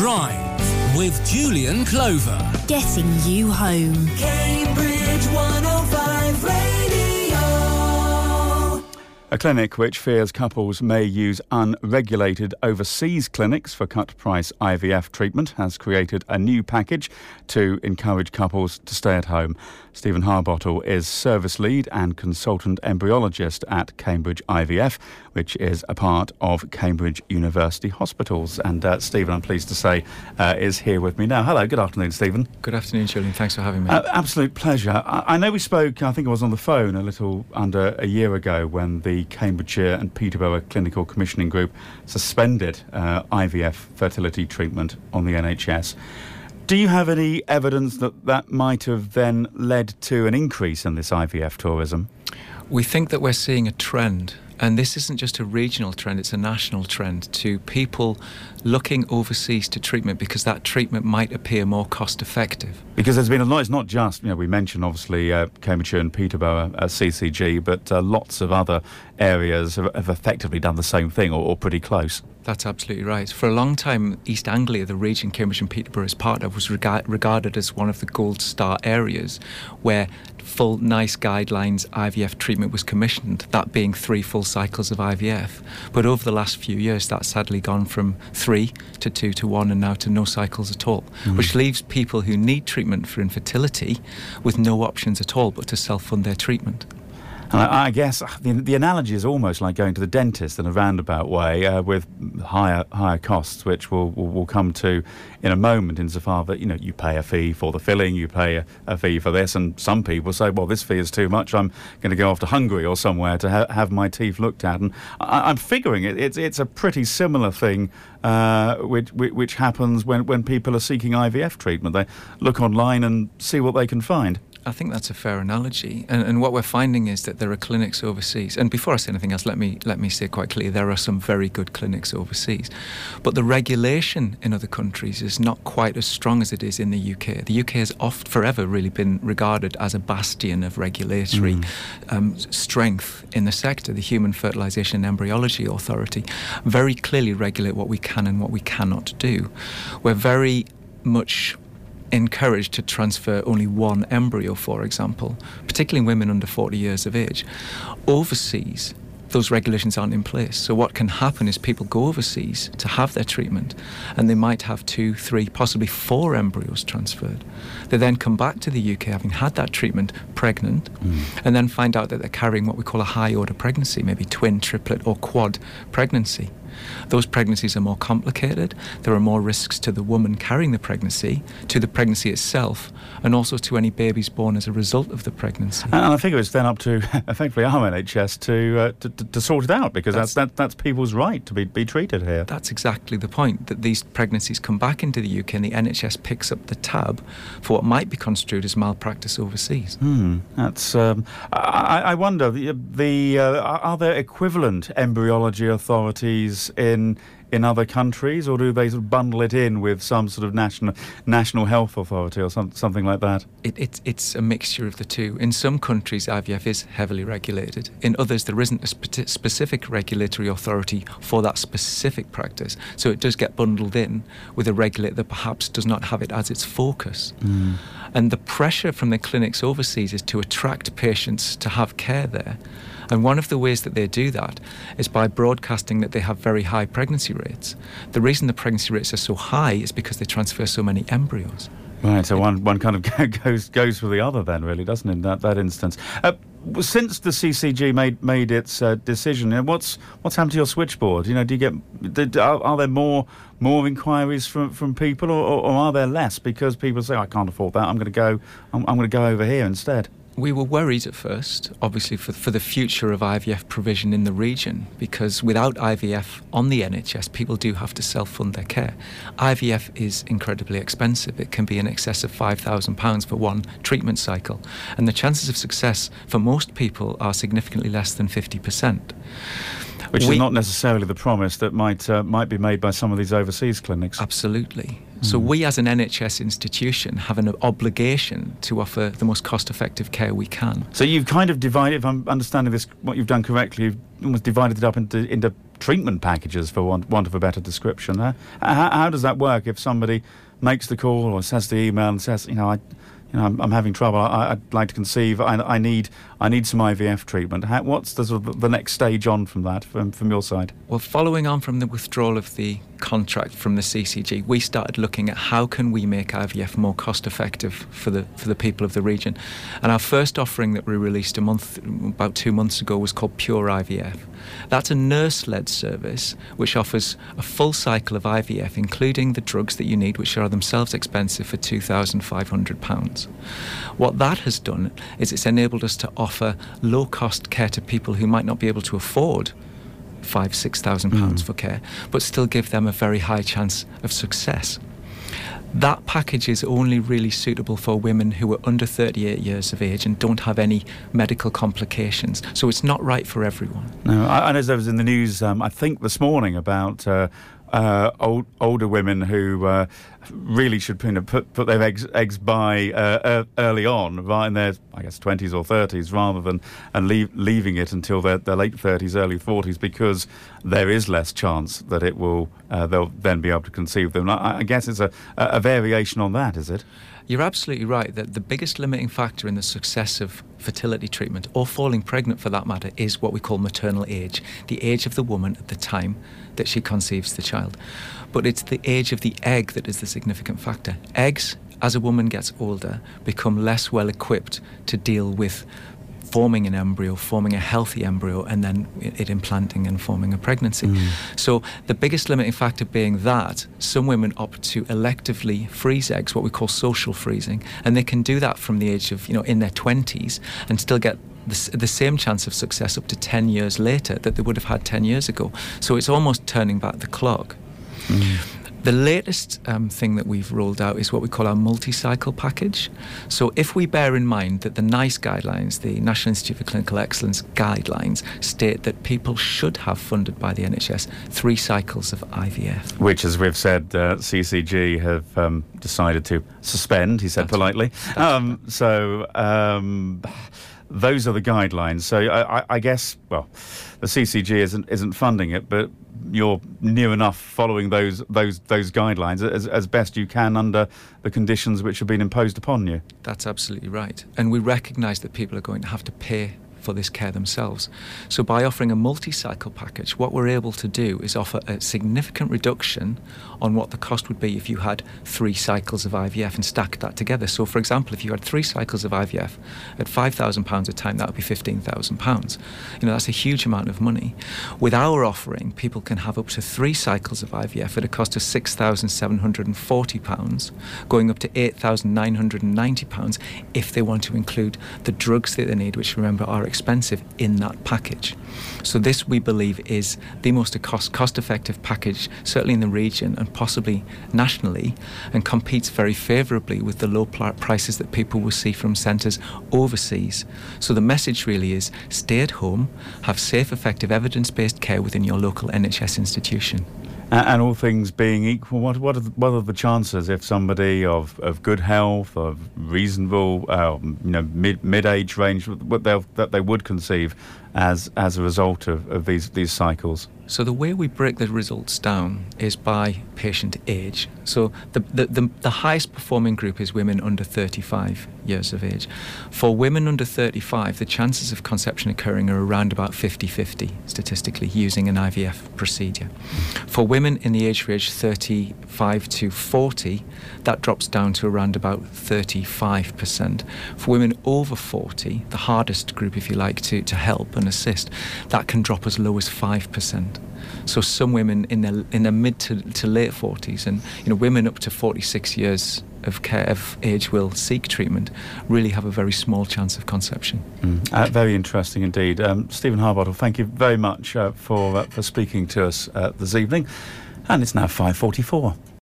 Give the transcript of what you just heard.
Drive with Julian Clover. Getting you home. Cambridge 105 Radio. A clinic which fears couples may use unregulated overseas clinics for cut-price IVF treatment has created a new package to encourage couples to stay at home. Stephen Harbottle is service lead and consultant embryologist at Cambridge IVF, which is a part of Cambridge University Hospitals. And Stephen, I'm pleased to say, is here with me now. Hello, good afternoon, Stephen. Good afternoon, Julian. Thanks for having me. Absolute pleasure. I know we spoke, I think it was on the phone a little under a year ago when the Cambridgeshire and Peterborough Clinical Commissioning Group suspended IVF fertility treatment on the NHS. Do you have any evidence that that might have then led to an increase in this IVF tourism? We think that we're seeing a trend, and this isn't just a regional trend, it's a national trend, to people looking overseas to treatment because that treatment might appear more cost effective. Because there's been a lot, it's not just, we mentioned obviously Cambridgeshire and Peterborough, CCG, but lots of other areas have effectively done the same thing or pretty close. That's absolutely right. For a long time, East Anglia, the region Cambridge and Peterborough is part of, was regarded as one of the gold star areas where full NICE guidelines IVF treatment was commissioned, that being 3 full cycles of IVF. But over the last few years, that's sadly gone from 3 to 2 to 1 and now to no cycles at all, which leaves people who need treatment for infertility with no options at all but to self-fund their treatment. And I guess the analogy is almost like going to the dentist in a roundabout way with higher costs, which we'll come to in a moment, insofar that, you pay a fee for the filling, you pay a fee for this, and some people say, well, this fee is too much, I'm going to go off to Hungary or somewhere to have my teeth looked at. And I'm figuring it's a pretty similar thing which happens when people are seeking IVF treatment. They look online and see what they can find. I think that's a fair analogy, and what we're finding is that there are clinics overseas, and before I say anything else, let me say quite clearly, there are some very good clinics overseas, but the regulation in other countries is not quite as strong as it is in the UK. The UK has forever really been regarded as a bastion of regulatory strength in the sector. The Human Fertilisation and Embryology Authority very clearly regulate what we can and what we cannot do. We're very much encouraged to transfer only one embryo, for example, particularly in women under 40 years of age. Overseas, those regulations aren't in place. So what can happen is people go overseas to have their treatment and they might have 2, 3, possibly 4 embryos transferred. They then come back to the UK having had that treatment pregnant and then find out that they're carrying what we call a high order pregnancy, maybe twin, triplet or quad pregnancy. Those pregnancies are more complicated. There are more risks to the woman carrying the pregnancy, to the pregnancy itself, and also to any babies born as a result of the pregnancy. And I figure it's then up to, effectively, our NHS to sort it out, because that's people's right to be treated here. That's exactly the point, that these pregnancies come back into the UK and the NHS picks up the tab for what might be construed as malpractice overseas. That's. I wonder, are there equivalent embryology authorities in other countries, or do they sort of bundle it in with some sort of national health authority or something like that? It's a mixture of the two. In some countries, IVF is heavily regulated. In others, there isn't a specific regulatory authority for that specific practice. So it does get bundled in with a regulator that perhaps does not have it as its focus. And the pressure from the clinics overseas is to attract patients to have care there. And one of the ways that they do that is by broadcasting that they have very high pregnancy rates. The reason the pregnancy rates are so high is because they transfer so many embryos. Right, so one kind of goes for the other then, really, doesn't it, in that instance? Since the CCG made its decision, what's happened to your switchboard? Do you get are there more inquiries from people, or are there less because people say, I can't afford that, I'm going to go over here instead? We were worried at first, obviously, for the future of IVF provision in the region, because without IVF on the NHS, people do have to self-fund their care. IVF is incredibly expensive. It can be in excess of £5,000 for one treatment cycle, and the chances of success for most people are significantly less than 50%. Which is not necessarily the promise that might be made by some of these overseas clinics. Absolutely. So we as an NHS institution have an obligation to offer the most cost-effective care we can. So you've kind of divided, if I'm understanding this, what you've done correctly, you've almost divided it up into treatment packages, for want of a better description. How does that work if somebody makes the call or sends the email and says, I'm having trouble. I'd like to conceive. I need some IVF treatment. What's the next stage on from that, from your side? Well, following on from the withdrawal of the contract from the CCG, we started looking at how can we make IVF more cost effective for the people of the region. And our first offering that we released about 2 months ago was called Pure IVF. That's a nurse-led service which offers a full cycle of IVF, including the drugs that you need, which are themselves expensive, for £2,500. What that has done is it's enabled us to offer low-cost care to people who might not be able to afford £5,000-6,000 for care, but still give them a very high chance of success. That package is only really suitable for women who are under 38 years of age and don't have any medical complications. So it's not right for everyone. No, I know there was in the news, I think this morning, about older women who really should put their eggs by early on, right in their, I guess, 20s or 30s, rather than leaving it until their late 30s, early 40s, because there is less chance that it will they'll then be able to conceive them. I guess it's a variation on that, is it? You're absolutely right that the biggest limiting factor in the success of fertility treatment, or falling pregnant for that matter, is what we call maternal age, the age of the woman at the time that she conceives the child. But it's the age of the egg that is the significant factor. Eggs, as a woman gets older, become less well equipped to deal with forming an embryo, forming a healthy embryo, and then it implanting and forming a pregnancy. So the biggest limiting factor being that some women opt to electively freeze eggs, what we call social freezing, and they can do that from the age of, in their 20s, and still get the same chance of success up to 10 years later that they would have had 10 years ago. So it's almost turning back the clock. The latest thing that we've rolled out is what we call our multi-cycle package. So if we bear in mind that the NICE guidelines, the National Institute for Clinical Excellence guidelines, state that people should have, funded by the NHS, 3 cycles of IVF. Which, as we've said, CCG have decided to suspend, he said politely. Those are the guidelines. So I guess, well, the CCG isn't funding it, but you're near enough following those guidelines as best you can under the conditions which have been imposed upon you. That's absolutely right. And we recognise that people are going to have to pay for this care themselves. So by offering a multi-cycle package, what we're able to do is offer a significant reduction on what the cost would be if you had 3 cycles of IVF and stacked that together. So for example, if you had 3 cycles of IVF at £5,000 a time, that would be £15,000. That's a huge amount of money. With our offering, people can have up to 3 cycles of IVF at a cost of £6,740, going up to £8,990 if they want to include the drugs that they need, which, remember, are expensive, in that package. So this, we believe, is the most cost-effective package, certainly in the region and possibly nationally, and competes very favourably with the low prices that people will see from centres overseas. So the message really is, stay at home, have safe, effective, evidence-based care within your local NHS institution. And all things being equal, what are the chances if somebody of good health, of reasonable, mid-age range, that they would conceive as a result of these cycles? So the way we break the results down is by patient age. So the highest performing group is women under 35 years of age. For women under 35, the chances of conception occurring are around about 50-50 statistically, using an IVF procedure. For women in the age range 35 to 40, that drops down to around about 35%. For women over 40, the hardest group, if you like, to help and assist, that can drop as low as 5%. So some women in their mid to late 40s, and women up to 46 years of age will seek treatment, really have a very small chance of conception. Very interesting indeed. Stephen Harbottle, thank you very much for speaking to us this evening. And it's now 5:44.